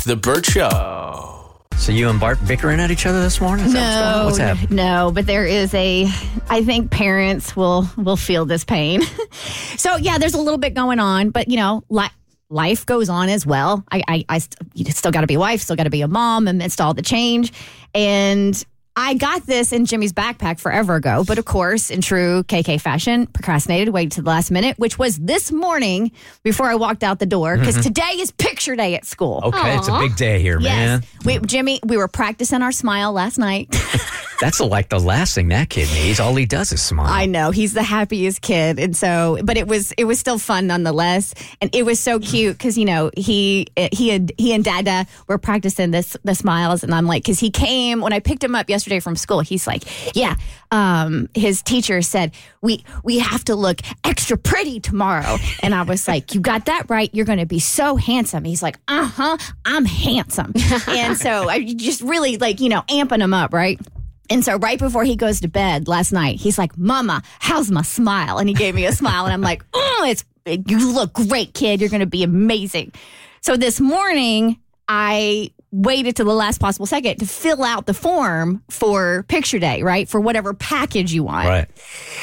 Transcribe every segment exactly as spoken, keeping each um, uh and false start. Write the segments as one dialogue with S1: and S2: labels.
S1: with The Burt Show.
S2: So you and Bart bickering at each other this morning? Is
S3: No,
S2: what's, what's happening?
S3: No, but there is a, I think parents will will feel this pain. So yeah, there's a little bit going on, but you know, li- life goes on as well. I, I, I st- you still got to be a wife, still got to be a mom amidst all the change. And I got this in Jimmy's backpack forever ago, but of course, in true K K fashion, procrastinated, waited to the last minute, which was this morning before I walked out the door, because mm-hmm. today is picture day at school.
S2: Okay,
S3: Aww.
S2: It's a big day here, man.
S3: Yes. We, Jimmy, we were practicing our smile last night.
S2: That's like the last thing that kid needs. All he does is smile.
S3: I know. He's the happiest kid. And so, but it was, it was still fun nonetheless. And it was so cute because, you know, he, he and, he and Dada were practicing this, the smiles. And I'm like, because he came, when I picked him up yesterday from school, he's like, yeah, um, his teacher said, we, we have to look extra pretty tomorrow. And I was like, you got that right. You're going to be so handsome. He's like, uh huh, I'm handsome. And so I just really like, you know, amping him up, right? And so right before he goes to bed last night, he's like, Mama, how's my smile? And he gave me a smile. And I'm like, oh, it's you look great, kid. You're going to be amazing. So this morning, I waited to the last possible second to fill out the form for picture day, right? For whatever package you want.
S2: Right.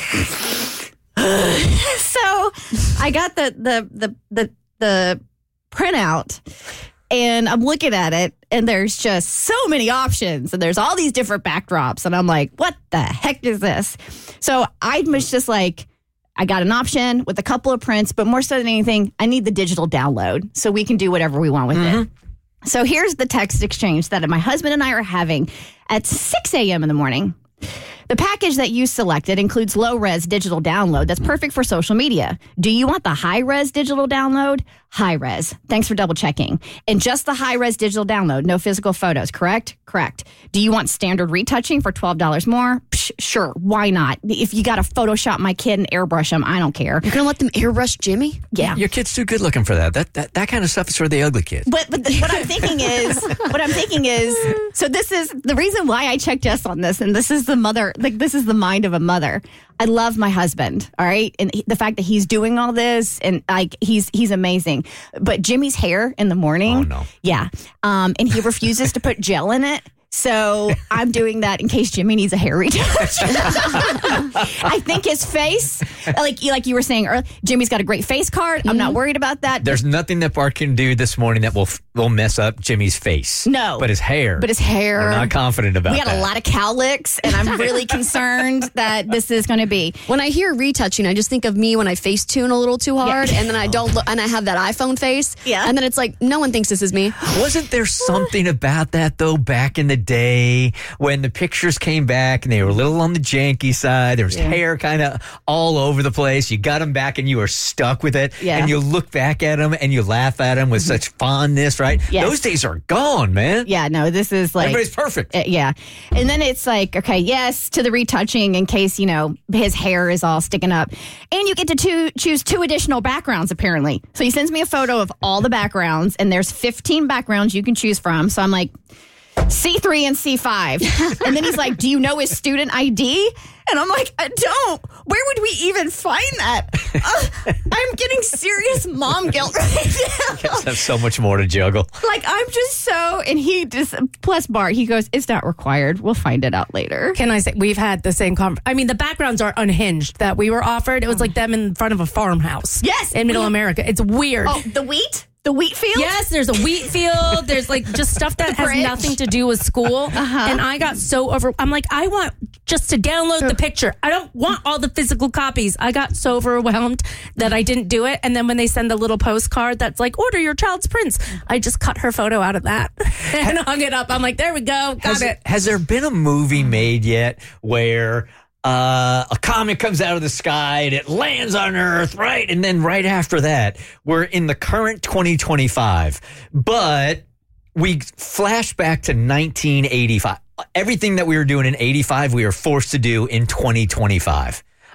S3: So I got the the the the, the printout. And I'm looking at it, and there's just so many options, and there's all these different backdrops, and I'm like, what the heck is this? So I was just like, I got an option with a couple of prints, but more so than anything, I need the digital download so we can do whatever we want with mm-hmm. it. So here's the text exchange that my husband and I are having at six a.m. in the morning. The package that you selected includes low-res digital download that's perfect for social media. Do you want the high-res digital download? High-res. Thanks for double-checking. And just the high-res digital download, no physical photos, correct? Correct. Do you want standard retouching for twelve dollars more? Psh, sure, why not? If you got to Photoshop my kid and airbrush him, I don't care.
S4: You're going to let them airbrush Jimmy?
S3: Yeah.
S2: Your kid's too good looking for that. That that, that kind of stuff is for the ugly kids.
S3: But, but the, what I'm thinking is, what I'm thinking is, so this is the reason why I checked yes on this, and this is the mother, like this is the mind of a mother. I love my husband, all right? And he, the fact that he's doing all this, and like he's he's amazing. But Jimmy's hair in the morning,
S2: oh no,
S3: yeah, um, and he refuses to put gel in it. So I'm doing that in case Jimmy needs a hair retouch. I think his face, like like you were saying earlier, Jimmy's got a great face card. I'm mm-hmm. not worried about that.
S2: There's nothing that Bart can do this morning that will will mess up Jimmy's face.
S3: No.
S2: But his hair.
S3: But his hair.
S2: I'm not confident about that.
S3: We got
S2: that.
S3: a lot of cowlicks, and I'm really concerned that this is going to be.
S4: When I hear retouching, I just think of me when I face tune a little too hard, yeah. and then I don't look, and I have that iPhone face.
S3: Yeah.
S4: And then it's like, no one thinks this is me.
S2: Wasn't there something about that, though, back in the day when the pictures came back and they were a little on the janky side? There was yeah. hair kind of all over the place. You got them back and you were stuck with it.
S3: Yeah.
S2: And you look back at them and you laugh at them with mm-hmm. such fondness, right?
S3: Yes.
S2: Those days are gone, man.
S3: Yeah, no, this is like...
S2: Everybody's perfect.
S3: Uh, yeah. And then it's like, okay, yes, to the retouching in case, you know, his hair is all sticking up. And you get to two, choose two additional backgrounds, apparently. So he sends me a photo of all the backgrounds, and there's fifteen backgrounds you can choose from. So I'm like... C three and C five. And then he's like, do you know his student I D? And I'm like, I don't. Where would we even find that? Uh, I'm getting serious mom guilt right now.
S2: You guys have so much more to juggle.
S3: Like, I'm just so, and he just, plus Bart, he goes, it's not required. We'll find it out later.
S5: Can I say, we've had the same conversation. I mean, the backgrounds are unhinged that we were offered. It was like them in front of a farmhouse.
S3: Yes.
S5: In middle America. It's weird.
S3: Oh, the wheat? The wheat field?
S5: Yes, there's a wheat field. There's like just stuff that has
S3: bridge.
S5: nothing to do with school.
S3: Uh-huh.
S5: And I got so over. I'm like, I want just to download the picture. I don't want all the physical copies. I got so overwhelmed that I didn't do it. And then when they send the little postcard that's like, order your child's prints, I just cut her photo out of that and hung it up. I'm like, there we go. Got
S2: has,
S5: it.
S2: Has there been a movie made yet where Uh, a comet comes out of the sky and it lands on Earth, right? And then right after that, we're in the current twenty twenty-five, but we flash back to nineteen eighty-five. Everything that we were doing in eighty-five, we were forced to do in twenty twenty-five.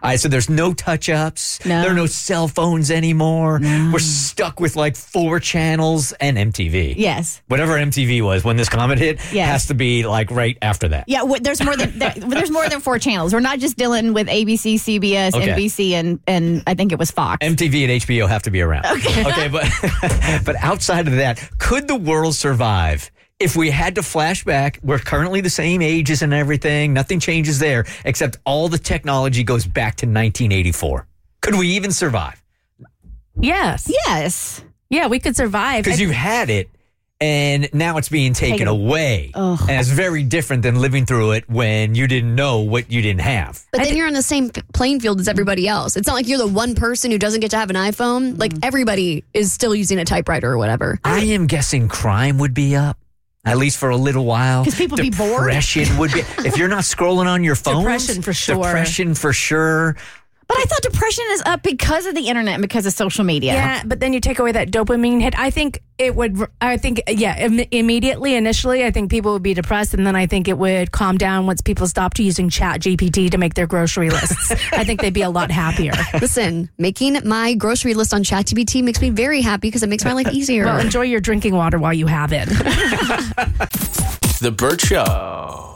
S2: All right, so there's no touch-ups.
S3: No.
S2: There are no cell phones anymore. We're stuck with like four channels and M T V.
S3: Yes.
S2: Whatever M T V was when this comet hit
S3: Yes.
S2: has to be like right after that.
S3: Yeah, w- there's more than there, there's more than four channels. We're not just dealing with A B C, C B S,
S2: Okay.
S3: N B C, and and I think it was Fox.
S2: M T V and H B O have to be around. Okay, okay but but outside of that, could the world survive if we had to flash back? We're currently the same ages and everything. Nothing changes there, except all the technology goes back to nineteen eighty-four. Could we even survive?
S5: Yes.
S3: yes.
S5: Yeah, we could survive.
S2: Because you've had it, and now it's being taken
S3: Taken-
S2: away.
S3: Ugh.
S2: And it's very different than living through it when you didn't know what you didn't have.
S4: But then you're on the same p- playing field as everybody else. It's not like you're the one person who doesn't get to have an iPhone. Like everybody is still using a typewriter or whatever.
S2: I am guessing crime would be up, at least for a little while.
S3: 'Cause people be bored.
S2: Depression would be. If you're not scrolling on your phone,
S5: Depression for sure.
S2: Depression for sure.
S3: But I thought depression is up because of the internet and because of social media.
S5: Yeah, but then you take away that dopamine hit. I think it would, I think, yeah, Im- immediately, initially, I think people would be depressed. And then I think it would calm down once people stopped using Chat G P T to make their grocery lists. I think they'd be a lot happier.
S4: Listen, making my grocery list on ChatGPT makes me very happy because it makes my life easier.
S5: Well, enjoy your drinking water while you have it.
S1: The Burt Show.